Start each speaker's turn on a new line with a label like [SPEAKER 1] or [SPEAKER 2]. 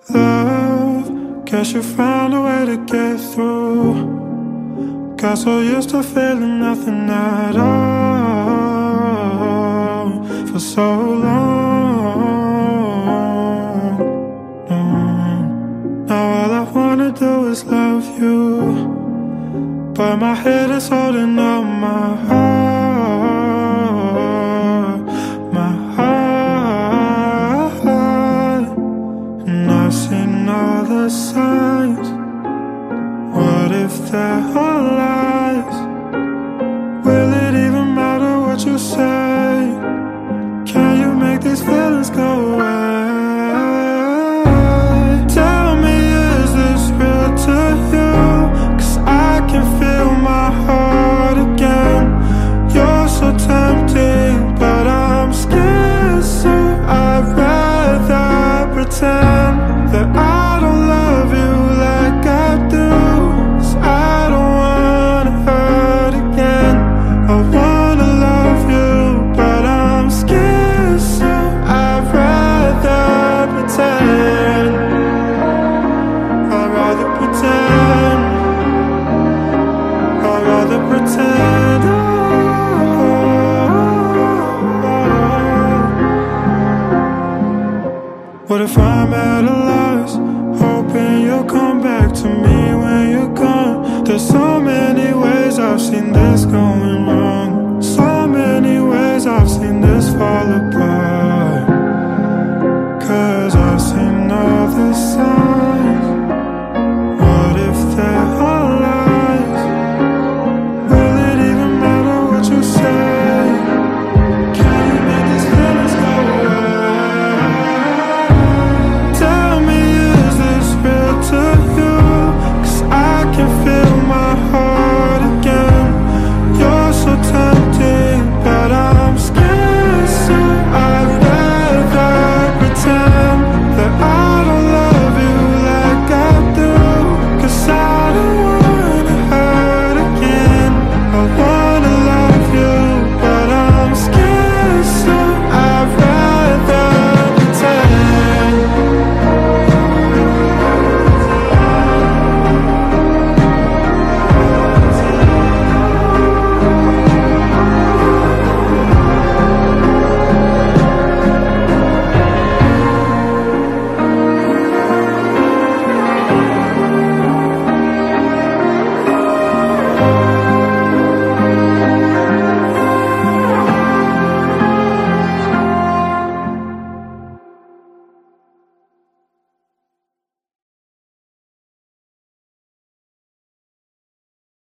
[SPEAKER 1] Love, guess you found a way to get through. Got so used to feeling nothing at all for so long. Now all I wanna do is love you, but my head is holding up my heart, my heart. And I've seen all the signs. What if they're all lies? Will it even matter what you say? Can you make these feelings go away? Tell me, is this real to you? 'Cause I can feel my heart again. You're so tempting, but I'm scared, so I'd rather pretend that I don't love you like I do. 'Cause I don't wanna hurt again. I wanna love you, but I'm scared, so I'd rather pretend. I'd rather pretend. I'd rather pretend. What if I'm at a loss, hoping you'll come back to me when you're gone? There's so many ways I've seen this going wrong, so many ways I've seen this fall apart.